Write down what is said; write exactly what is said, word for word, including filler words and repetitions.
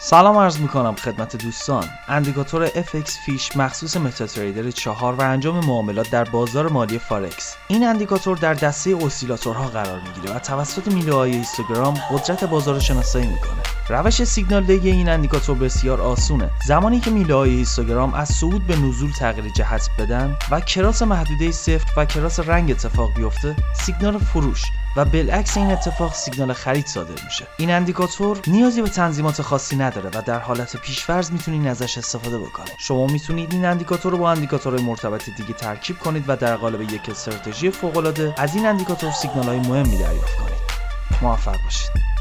سلام عرض میکنم خدمت دوستان. اندیکاتور اف ایکس فیش مخصوص متاتریدر چهار و انجام معاملات در بازار مالی فارکس. این اندیکاتور در دسته اسیلاتورها قرار میگیره و توسط میله‌های هیستوگرام قدرت بازار رو شناسایی میکنه. روش سیگنال دهی این اندیکاتور بسیار آسونه. زمانی که میله‌های هیستوگرام از صعود به نزول تغییر جهت بدن و کراس محدوده صفر و کراس رنگ اتفاق بیفته، سیگنال فروش و بالعکس این اتفاق سیگنال خرید صادر میشه. این اندیکاتور نیازی به تنظیمات خاصی نداره و در حالت پیش‌فرض میتونید ازش استفاده بکنید. شما میتونید این اندیکاتور رو با اندیکاتورهای مرتبط دیگه ترکیب کنید و در قالب یک استراتژی فوق‌العاده از این اندیکاتور سیگنال‌های مهمی دریافت کنید. موفق باشید.